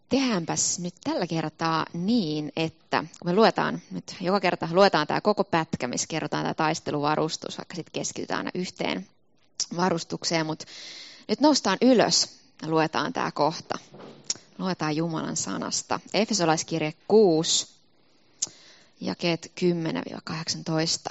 Tehdäänpäs nyt tällä kertaa niin, että kun me luetaan nyt joka kerta tämä koko pätkä, missä kerrotaan tämä taisteluvarustus, vaikka sitten keskitytään aina yhteen varustukseen, mutta nyt noustaan ylös ja luetaan tämä kohta. Luetaan Jumalan sanasta. Efesolaiskirje 6, jakeet 10-18.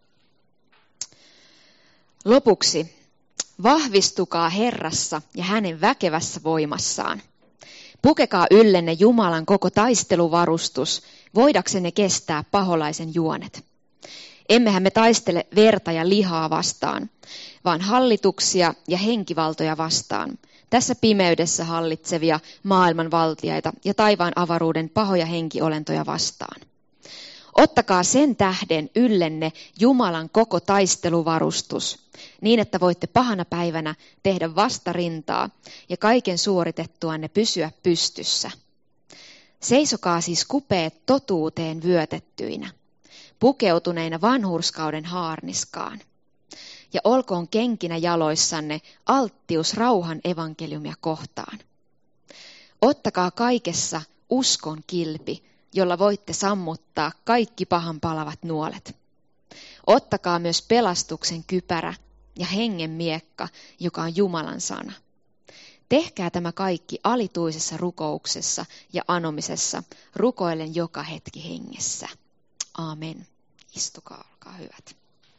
Lopuksi, vahvistukaa Herrassa ja hänen väkevässä voimassaan. Pukekaa yllenne Jumalan koko taisteluvarustus, voidaksenne kestää paholaisen juonet. Emmehän me taistele verta ja lihaa vastaan, vaan hallituksia ja henkivaltoja vastaan. Tässä pimeydessä hallitsevia maailmanvaltiaita ja taivaan avaruuden pahoja henkiolentoja vastaan. Ottakaa sen tähden yllenne Jumalan koko taisteluvarustus, niin että voitte pahana päivänä tehdä vastarintaa ja kaiken suoritettuanne pysyä pystyssä. Seisokaa siis kupeet totuuteen vyötettyinä, pukeutuneina vanhurskauden haarniskaan. Ja olkoon kenkinä jaloissanne alttius rauhan evankeliumia kohtaan. Ottakaa kaikessa uskon kilpi, jolla voitte sammuttaa kaikki pahan palavat nuolet. Ottakaa myös pelastuksen kypärä ja hengen miekka, joka on Jumalan sana. Tehkää tämä kaikki alituisessa rukouksessa ja anomisessa, rukoillen joka hetki hengessä. Aamen. Istukaa, olkaa hyvät.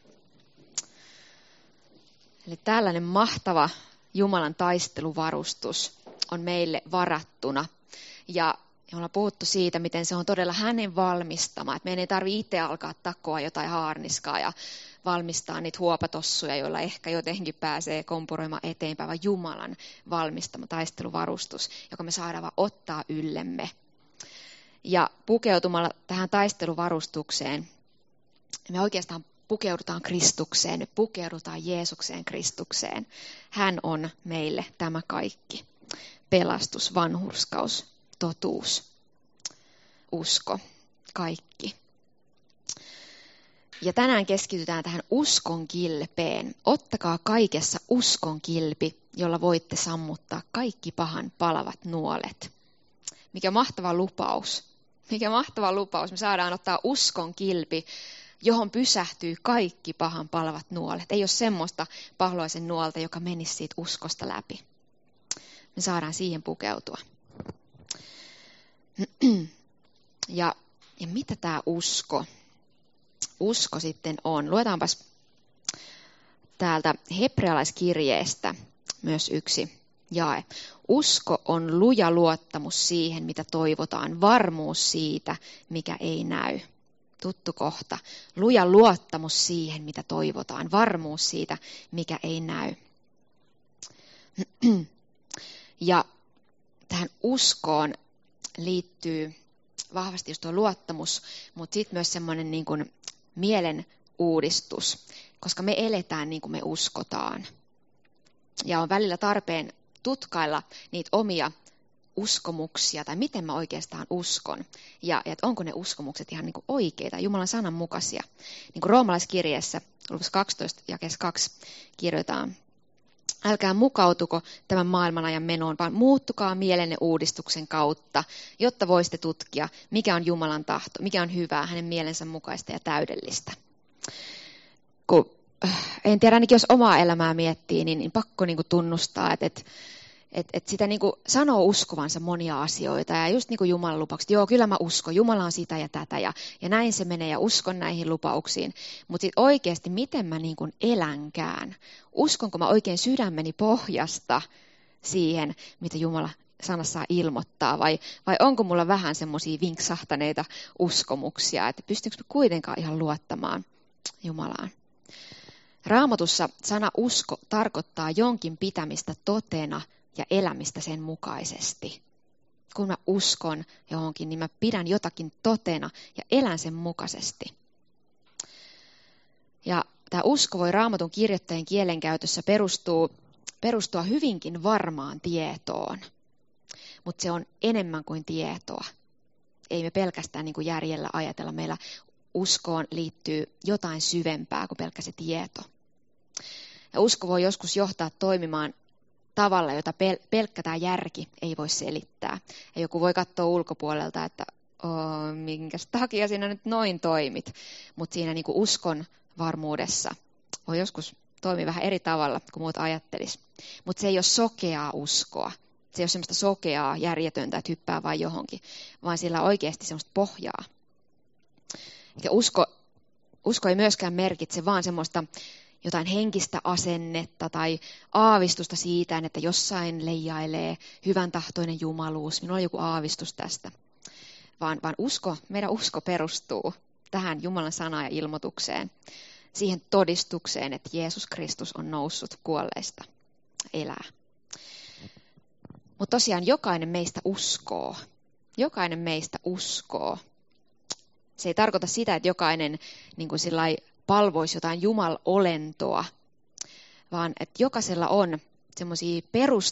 Eli tällainen mahtava Jumalan taisteluvarustus on meille varattuna. Ja me ollaan puhuttu siitä, miten se on todella hänen valmistama. Että meidän ei tarvitse itse alkaa takoa jotain haarniskaa ja valmistaa niitä huopatossuja, joilla ehkä jotenkin pääsee kompuroimaan eteenpäin, vaan Jumalan valmistama taisteluvarustus, joka me saadaan vaan ottaa yllemme. Ja pukeutumalla tähän taisteluvarustukseen, me oikeastaan pukeudutaan Kristukseen, me pukeudutaan Jeesukseen Kristukseen. Hän on meille tämä kaikki. Pelastus, vanhurskaus, totuus, usko, kaikki. Ja tänään keskitytään tähän uskon kilpeen. Ottakaa kaikessa uskon kilpi, jolla voitte sammuttaa kaikki pahan palavat nuolet. Mikä mahtava lupaus. Mikä mahtava lupaus. Me saadaan ottaa uskon kilpi, johon pysähtyy kaikki pahan palavat nuolet. Ei ole semmoista paholaisen nuolta, joka menisi siitä uskosta läpi. Me saadaan siihen pukeutua. Ja mitä tämä usko sitten on? Luetaanpas täältä hebrealaiskirjeestä myös yksi jae. Usko on luja luottamus siihen, mitä toivotaan, varmuus siitä, mikä ei näy. Tuttu kohta. Luja luottamus siihen, mitä toivotaan, varmuus siitä, mikä ei näy. Ja tähän uskoon liittyy vahvasti just tuo luottamus, mutta sitten myös semmoinen niin kuin mielen uudistus, koska me eletään niin kuin me uskotaan. Ja on välillä tarpeen tutkailla niitä omia uskomuksia, tai miten mä oikeastaan uskon, ja että onko ne uskomukset ihan niin kuin oikeita, Jumalan sanan mukaisia. Niin kuin roomalaiskirjeessä, luvussa 12, jakeessa 2, kirjoitetaan: älkää mukautuko tämän maailmanajan menoon, vaan muuttukaa mielenne uudistuksen kautta, jotta voisitte tutkia, mikä on Jumalan tahto, mikä on hyvää, hänen mielensä mukaista ja täydellistä. En tiedä, ainakin jos omaa elämää miettii, niin pakko niin kuin tunnustaa, että sitä niin kuin sanoo uskovansa monia asioita. Ja just niin kuin Jumalan lupaukset, joo, kyllä mä uskon, Jumala on sitä ja tätä ja näin se menee ja uskon näihin lupauksiin. Mutta sitten oikeasti, miten mä niin kuin elänkään? Uskonko mä oikein sydämeni pohjasta siihen, mitä Jumala sanassa ilmoittaa? Vai onko mulla vähän semmoisia vinksahtaneita uskomuksia, että pystynkö mä kuitenkaan ihan luottamaan Jumalaan? Raamatussa sana usko tarkoittaa jonkin pitämistä totena ja elämistä sen mukaisesti. Kun mä uskon johonkin, niin mä pidän jotakin totena ja elän sen mukaisesti. Ja tämä usko voi Raamatun kirjoittajien kielenkäytössä perustua hyvinkin varmaan tietoon. Mutta se on enemmän kuin tietoa. Ei me pelkästään niin kuin järjellä ajatella. Meillä uskoon liittyy jotain syvempää kuin pelkkä se tieto. Ja usko voi joskus johtaa toimimaan tavalla, jota pelkkä tämä järki ei voi selittää. Ja joku voi katsoa ulkopuolelta, että minkäs takia sinä nyt noin toimit. Mutta siinä niin kuin uskon varmuudessa voi joskus toimia vähän eri tavalla kuin muut ajattelis. Mutta se ei ole sokeaa uskoa. Se ei ole semmoista sokeaa, järjetöntä, että hyppää vain johonkin, vaan sillä on oikeasti semmoista pohjaa. Ja usko ei myöskään merkitse vaan semmoista jotain henkistä asennetta tai aavistusta siitä, että jossain leijailee hyvän tahtoinen jumaluus. Minulla on joku aavistus tästä. Vaan meidän usko perustuu tähän Jumalan sanaan ja ilmoitukseen, siihen todistukseen, että Jeesus Kristus on noussut kuolleista, elää. Mutta tosiaan jokainen meistä uskoo. Jokainen meistä uskoo. Se ei tarkoita sitä, että jokainen niin kuin sillai palvoisi jotain jumalolentoa, vaan että jokaisella on semmoisia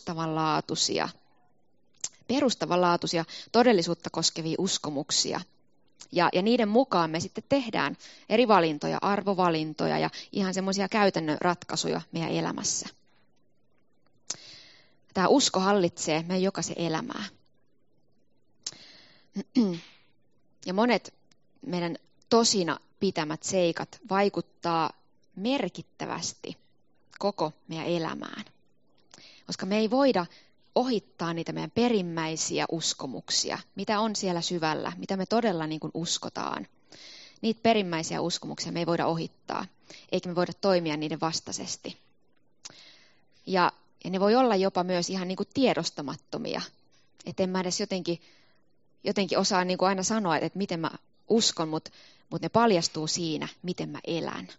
perustavanlaatuisia todellisuutta koskevia uskomuksia. Ja niiden mukaan me sitten tehdään eri valintoja, arvovalintoja ja ihan semmoisia käytännön ratkaisuja meidän elämässä. Tämä usko hallitsee meidän jokaisen elämää. Ja monet meidän tosina pitämät seikat vaikuttaa merkittävästi koko meidän elämään. Koska me ei voida ohittaa niitä meidän perimmäisiä uskomuksia, mitä on siellä syvällä, mitä me todella niin kuin uskotaan. Niitä perimmäisiä uskomuksia me ei voida ohittaa, eikä me voida toimia niiden vastaisesti. Ja ne voi olla jopa myös ihan niin kuin tiedostamattomia. Että en mä edes jotenkin osaa niin kuin aina sanoa, että miten mä uskon, mutta ne paljastuu siinä, miten mä elän.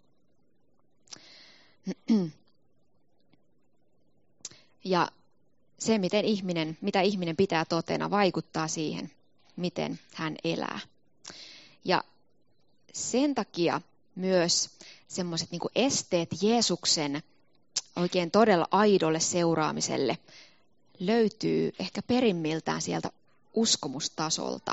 Ja se, mitä ihminen pitää totena, vaikuttaa siihen, miten hän elää. Ja sen takia myös semmoiset niin kuin esteet Jeesuksen oikein todella aidolle seuraamiselle löytyy ehkä perimmiltään sieltä uskomustasolta.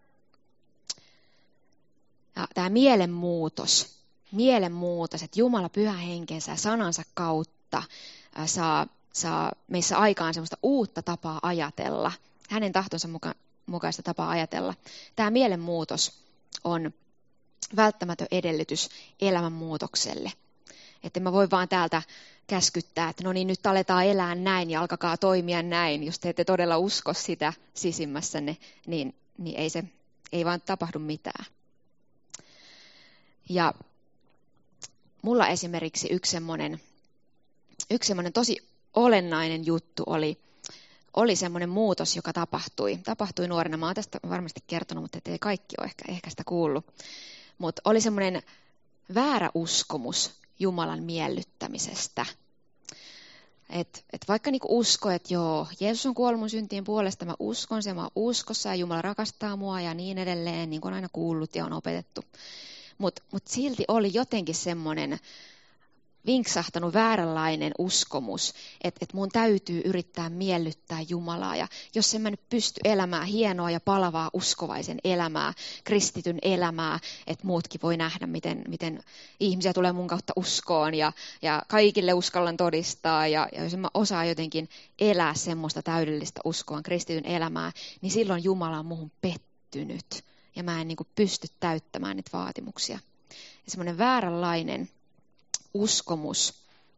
Ja tämä mielenmuutos, että Jumala pyhän henkensä ja sanansa kautta saa meissä aikaan semmoista uutta tapaa ajatella, hänen tahtonsa mukaista tapaa ajatella. Tämä mielenmuutos on välttämätön edellytys elämänmuutokselle. Että mä voi vaan täältä käskyttää, että no niin, nyt aletaan elää näin ja alkakaa toimia näin. Jos te ette todella usko sitä sisimmässänne, niin ei vaan tapahdu mitään. Ja mulla esimerkiksi yksi semmoinen tosi olennainen juttu oli semmoinen muutos, joka tapahtui nuorena. Mä oon tästä varmasti kertonut, mutta ei kaikki ole ehkä sitä kuullut. Mutta oli semmoinen väärä uskomus Jumalan miellyttämisestä. Et vaikka niinku usko, että joo, Jeesus on kuollut mun syntien puolesta, mä uskon sen, mä oon uskossa ja Jumala rakastaa mua ja niin edelleen, niin kuin on aina kuullut ja on opetettu. Mut silti oli jotenkin semmoinen vinksahtanut vääränlainen uskomus, että mun täytyy yrittää miellyttää Jumalaa. Ja jos en mä nyt pysty elämään hienoa ja palavaa uskovaisen elämää, kristityn elämää, että muutkin voi nähdä, miten ihmisiä tulee mun kautta uskoon ja kaikille uskallan todistaa. Ja jos en mä osaa jotenkin elää semmoista täydellistä uskovan kristityn elämää, niin silloin Jumala on muhun pettynyt. Ja mä en niin kuin pysty täyttämään niitä vaatimuksia. Ja semmoinen vääränlainen uskomus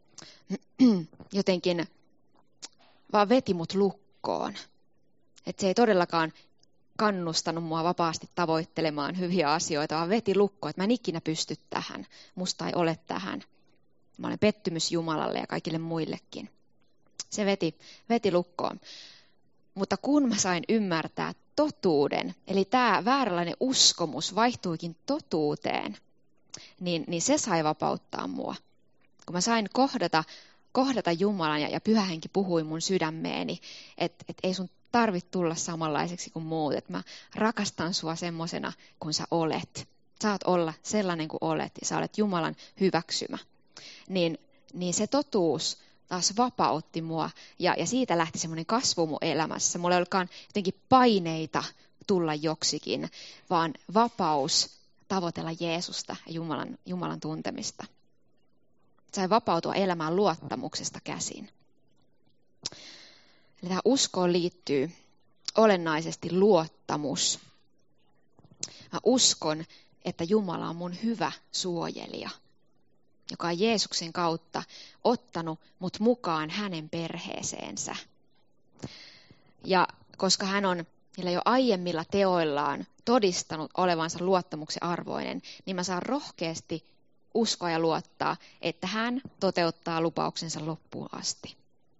jotenkin vaan veti mut lukkoon. Että se ei todellakaan kannustanut mua vapaasti tavoittelemaan hyviä asioita, vaan veti lukkoon, että mä en ikinä pysty tähän. Musta ei ole tähän. Mä olen pettymys Jumalalle ja kaikille muillekin. Se veti lukkoon. Mutta kun mä sain ymmärtää totuuden, eli tämä vääränlainen uskomus vaihtuikin totuuteen, niin se sai vapauttaa mua. Kun mä sain kohdata Jumalan ja Pyhä Henki puhui mun sydämeeni, että ei sun tarvitse tulla samanlaiseksi kuin muut, että mä rakastan sua semmosena kuin sä olet. Saat olla sellainen kuin olet ja sä olet Jumalan hyväksymä. Niin se totuus taas vapautti mua ja siitä lähti semmoinen kasvu mun elämässä. Mulla ei ollutkaan jotenkin paineita tulla joksikin, vaan vapaus tavoitella Jeesusta ja Jumalan tuntemista. Sain vapautua elämään luottamuksesta käsin. Eli tähän uskoon liittyy olennaisesti luottamus. Mä uskon, että Jumala on mun hyvä suojelija, joka on Jeesuksen kautta ottanut mut mukaan hänen perheeseensä. Ja koska hän on niillä jo aiemmilla teoillaan todistanut olevansa luottamuksen arvoinen, niin mä saan rohkeasti uskoa ja luottaa, että hän toteuttaa lupauksensa loppuun asti.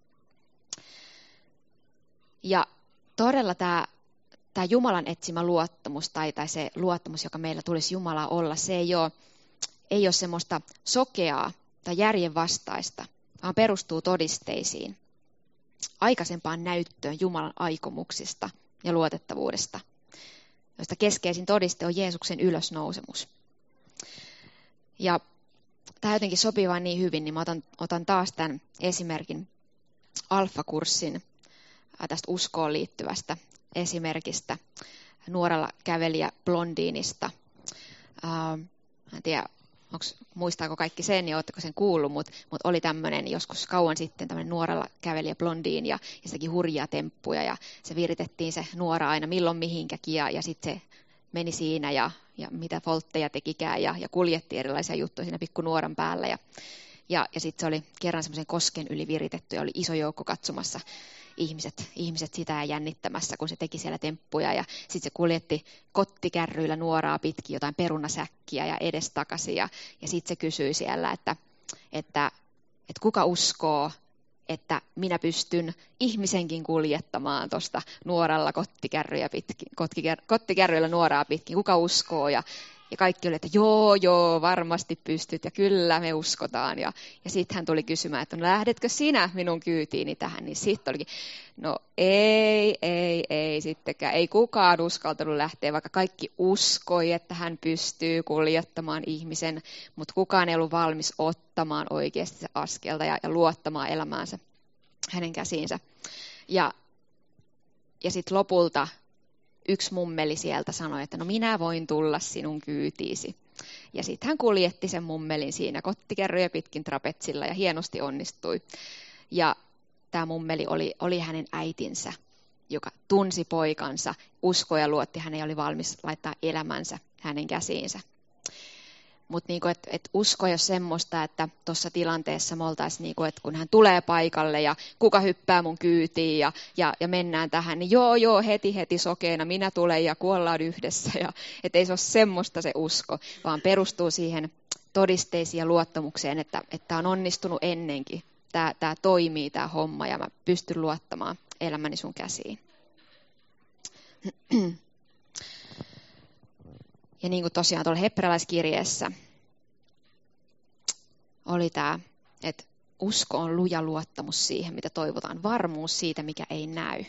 Ja todella tämä Jumalan etsimä luottamus tai se luottamus, joka meillä tulisi Jumalaa olla, se ei ole semmoista sokeaa tai järjenvastaista, vaan perustuu todisteisiin, aikaisempaan näyttöön Jumalan aikomuksista ja luotettavuudesta, josta keskeisin todiste on Jeesuksen ylösnousemus. Ja tämä jotenkin sopii vain niin hyvin, niin mä otan taas tämän esimerkin Alfa-kurssin tästä uskoon liittyvästä esimerkistä nuorella kävelijä blondiinista. En tiedä, muistaako kaikki sen ja oletteko sen kuullut, mutta oli tämmöinen joskus kauan sitten tämmöinen nuorella kävelijä blondiin ja se teki hurjia temppuja ja se viritettiin se nuora aina milloin mihinkäkin ja sitten se meni siinä ja mitä foltteja tekikään ja kuljetti erilaisia juttuja siinä pikku nuoran päällä ja sitten se oli kerran semmoisen kosken yli viritetty ja oli iso joukko katsomassa ihmiset sitä ja jännittämässä, kun se teki siellä temppuja ja sitten se kuljetti kottikärryillä nuoraa pitkin jotain perunasäkkiä ja edestakaisin ja sitten se kysyi siellä, että kuka uskoo, että minä pystyn ihmisenkin kuljettamaan tuosta nuoralla kottikärryillä nuoraa pitkin, kuka uskoo ja kaikki oli, että joo, varmasti pystyt ja kyllä me uskotaan. Ja sitten hän tuli kysymään, että no lähdetkö sinä minun kyytiini tähän, niin sitten olikin, no ei sittenkään, ei kukaan uskaltanut lähteä, vaikka kaikki uskoi, että hän pystyy kuljettamaan ihmisen, mutta kukaan ei ollut valmis ottamaan oikeasti se askelta ja luottamaan elämäänsä hänen käsiinsä. Ja sitten lopulta yksi mummeli sieltä sanoi, että no minä voin tulla sinun kyytiisi. Ja sitten hän kuljetti sen mummelin siinä kottikärryjä pitkin trapetsilla ja hienosti onnistui. Ja tämä mummeli oli hänen äitinsä, joka tunsi poikansa, uskoi ja luotti hänen ja oli valmis laittaa elämänsä hänen käsiinsä. Mutta niinku, et usko jos semmoista, että tuossa tilanteessa me oltaisiin, niinku, että kun hän tulee paikalle ja kuka hyppää mun kyytiin ja mennään tähän, niin joo, heti sokeena, minä tulen ja kuollaan yhdessä. Että ei se ole semmoista se usko, vaan perustuu siihen todisteisiin ja luottamukseen, että on onnistunut ennenkin. Tämä toimii, tämä homma, ja mä pystyn luottamaan elämäni sun käsiin. Ja niin kuin tosiaan tuolla hebrealaiskirjeessä oli tämä, että usko on luja luottamus siihen, mitä toivotaan, varmuus siitä, mikä ei näy.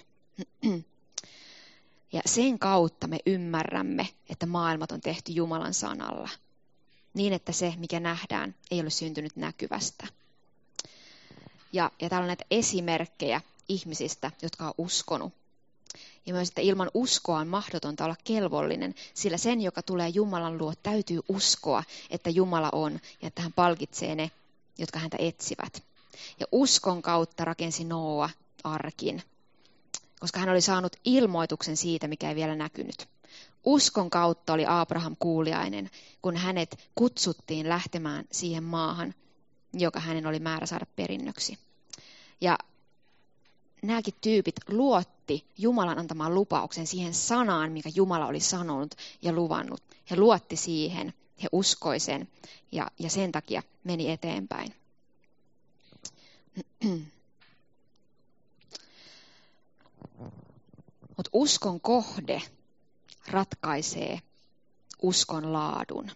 Ja sen kautta me ymmärrämme, että maailmat on tehty Jumalan sanalla, niin että se, mikä nähdään, ei ole syntynyt näkyvästä. Ja täällä on näitä esimerkkejä ihmisistä, jotka on uskonut. Ja myös, että ilman uskoa on mahdotonta olla kelvollinen, sillä sen, joka tulee Jumalan luo, täytyy uskoa, että Jumala on ja että hän palkitsee ne, jotka häntä etsivät. Ja uskon kautta rakensi Nooa arkin, koska hän oli saanut ilmoituksen siitä, mikä ei vielä näkynyt. Uskon kautta oli Abraham kuuliainen, kun hänet kutsuttiin lähtemään siihen maahan, joka hänen oli määrä saada perinnöksi. Ja nämäkin tyypit luotti Jumalan antamaan lupauksen siihen sanaan, mikä Jumala oli sanonut ja luvannut. He luotti siihen, he uskoi sen ja sen takia meni eteenpäin. Mutta uskon kohde ratkaisee uskon laadun.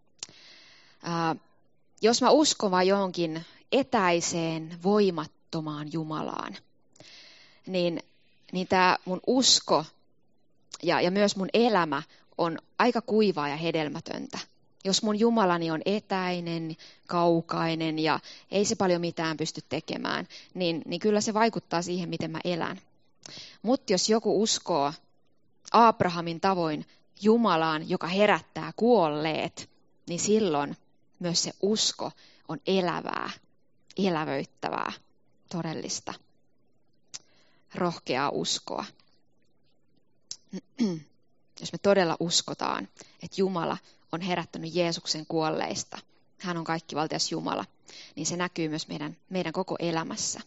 Jos mä uskon vaan johonkin etäiseen, voimattomaan Jumalaan, niin tämä mun usko ja myös mun elämä on aika kuivaa ja hedelmätöntä. Jos mun Jumalani on etäinen, kaukainen ja ei se paljon mitään pysty tekemään, niin kyllä se vaikuttaa siihen, miten mä elän. Mutta jos joku uskoo Abrahamin tavoin Jumalaan, joka herättää kuolleet, niin silloin myös se usko on elävää, elävöittävää, todellista. rohkeaa uskoa. Jos me todella uskotaan, että Jumala on herättänyt Jeesuksen kuolleista, hän on kaikkivaltias Jumala, niin se näkyy myös meidän koko elämässä.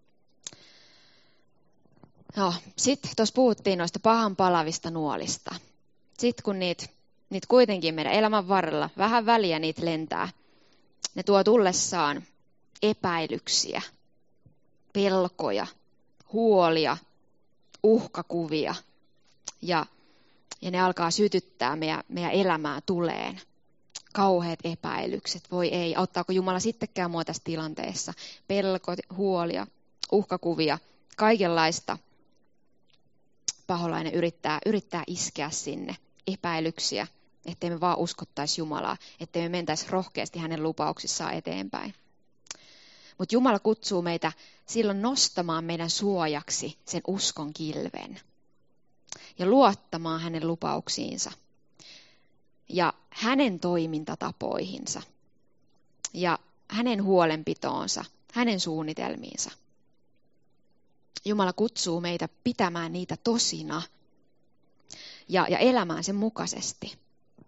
No, sitten tuossa puhuttiin noista pahan palavista nuolista. Sitten kun niitä kuitenkin meidän elämän varrella vähän väliä niitä lentää, ne tuo tullessaan epäilyksiä, pelkoja, huolia, uhkakuvia ja ne alkaa sytyttää meidän elämää tuleen. Kauheat epäilykset, voi ei, auttaako Jumala sittenkään mua tässä tilanteessa? Pelko, huolia, uhkakuvia, kaikenlaista paholainen yrittää iskeä sinne. Epäilyksiä, ettei me vaan uskottaisi Jumalaa, ettei me mentäisi rohkeasti hänen lupauksissaan eteenpäin. Mutta Jumala kutsuu meitä silloin nostamaan meidän suojaksi sen uskon kilven ja luottamaan hänen lupauksiinsa ja hänen toimintatapoihinsa ja hänen huolenpitoonsa, hänen suunnitelmiinsa. Jumala kutsuu meitä pitämään niitä tosina ja elämään sen mukaisesti.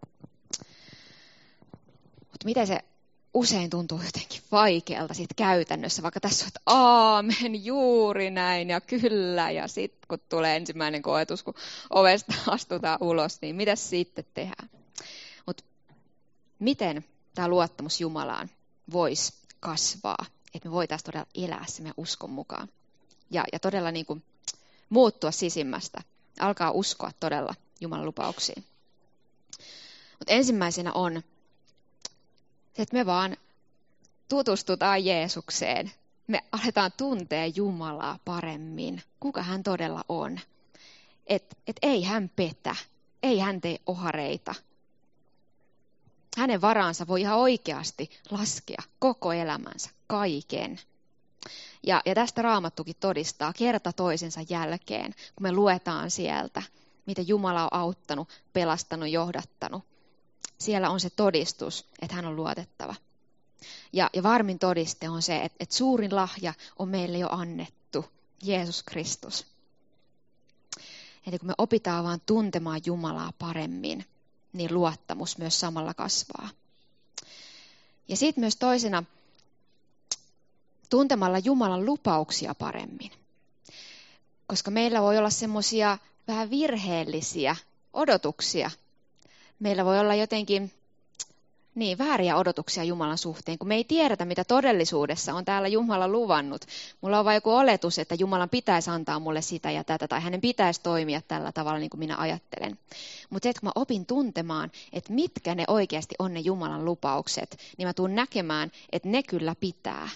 Mutta miten se usein tuntuu jotenkin vaikealta sit käytännössä, vaikka tässä on, että aamen, juuri näin ja kyllä. Ja sitten kun tulee ensimmäinen koetus, kun ovesta astutaan ulos, niin mitä sitten tehdään? Mutta miten tämä luottamus Jumalaan voisi kasvaa, että me voitaisiin todella elää se meidän uskon mukaan ja todella niin kuin muuttua sisimmästä, alkaa uskoa todella Jumalan lupauksiin. Mutta ensimmäisenä on se, että me vaan tutustutaan Jeesukseen. Me aletaan tuntea Jumalaa paremmin, kuka hän todella on. Et ei hän petä, ei hän tee ohareita. Hänen varaansa voi ihan oikeasti laskea koko elämänsä, kaiken. Ja tästä Raamattukin todistaa kerta toisensa jälkeen, kun me luetaan sieltä, miten Jumala on auttanut, pelastanut, johdattanut. Siellä on se todistus, että hän on luotettava. Ja varmin todiste on se, että suurin lahja on meille jo annettu, Jeesus Kristus. Eli kun me opitaan vaan tuntemaan Jumalaa paremmin, niin luottamus myös samalla kasvaa. Ja sitten myös toisena, tuntemalla Jumalan lupauksia paremmin. Koska meillä voi olla semmoisia vähän virheellisiä odotuksia. Meillä voi olla jotenkin vääriä odotuksia Jumalan suhteen, kun me ei tiedetä, mitä todellisuudessa on täällä Jumala luvannut. Mulla on vain joku oletus, että Jumalan pitäisi antaa mulle sitä ja tätä, tai hänen pitäisi toimia tällä tavalla, niin kuin minä ajattelen. Mutta kun mä opin tuntemaan, että mitkä ne oikeasti on ne Jumalan lupaukset, niin mä tuun näkemään, että ne kyllä pitää.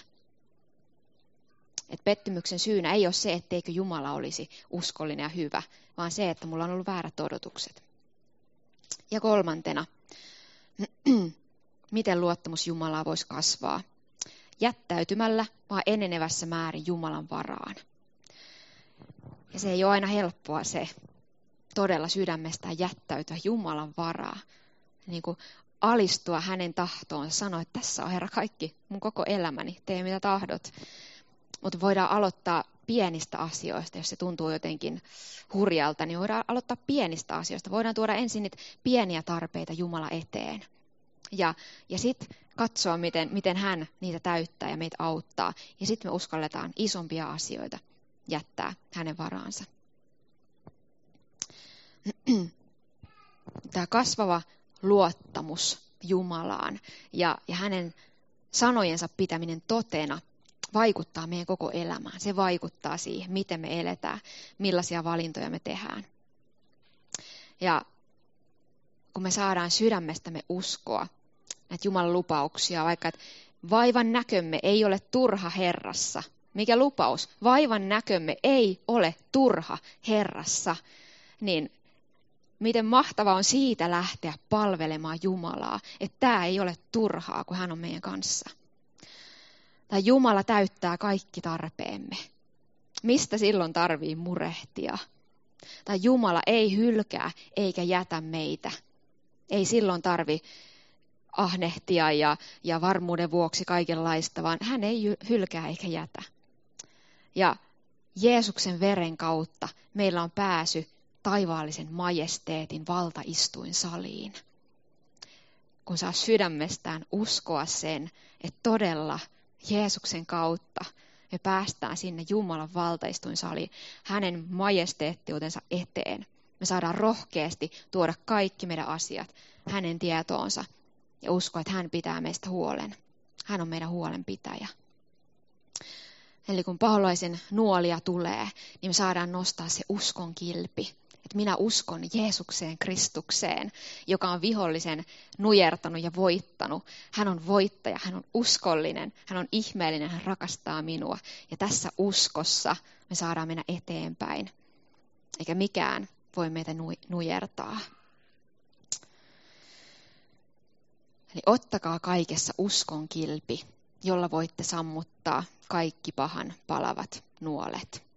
Että pettymyksen syynä ei ole se, etteikö Jumala olisi uskollinen ja hyvä, vaan se, että mulla on ollut väärät odotukset. Ja kolmantena, miten luottamus Jumalaa voisi kasvaa? Jättäytymällä vaan enenevässä määrin Jumalan varaan. Ja se ei ole aina helppoa se todella sydämestään jättäytyä Jumalan varaan. Niin kuin alistua hänen tahtoon ja sanoa, että tässä on Herra kaikki, mun koko elämäni, tee mitä tahdot. Mutta voidaan aloittaa pienistä asioista, jos se tuntuu jotenkin hurjalta, niin voidaan aloittaa pienistä asioista. Voidaan tuoda ensin niitä pieniä tarpeita Jumala eteen. Ja sitten katsoa, miten hän niitä täyttää ja meitä auttaa. Ja sitten me uskalletaan isompia asioita jättää hänen varaansa. Tämä kasvava luottamus Jumalaan ja hänen sanojensa pitäminen totena vaikuttaa meidän koko elämään. Se vaikuttaa siihen, miten me eletään, millaisia valintoja me tehdään. Ja kun me saadaan sydämestämme uskoa näitä Jumalan lupauksia, vaikka että vaivan näkömme ei ole turha Herrassa. Mikä lupaus? Vaivan näkömme ei ole turha Herrassa. Niin miten mahtavaa on siitä lähteä palvelemaan Jumalaa, että tämä ei ole turhaa, kun hän on meidän kanssa. Tai Jumala täyttää kaikki tarpeemme. Mistä silloin tarvii murehtia? Tai Jumala ei hylkää eikä jätä meitä. Ei silloin tarvi ahnehtia ja varmuuden vuoksi kaikenlaista, vaan hän ei hylkää eikä jätä. Ja Jeesuksen veren kautta meillä on pääsy taivaallisen majesteetin valtaistuinsaliin. Kun saa sydämestään uskoa sen, että todella Jeesuksen kautta me päästään sinne Jumalan valtaistuinsaliin, hänen majesteettiutensa eteen. Me saadaan rohkeasti tuoda kaikki meidän asiat hänen tietoonsa ja uskoa, että hän pitää meistä huolen. Hän on meidän huolenpitäjä. Eli kun paholaisen nuolia tulee, niin me saadaan nostaa se uskon kilpi. Että minä uskon Jeesukseen Kristukseen, joka on vihollisen nujertanut ja voittanut. Hän on voittaja, hän on uskollinen, hän on ihmeellinen, hän rakastaa minua. Ja tässä uskossa me saadaan mennä eteenpäin. Eikä mikään voi meitä nujertaa. Eli ottakaa kaikessa uskon kilpi, jolla voitte sammuttaa kaikki pahan palavat nuolet.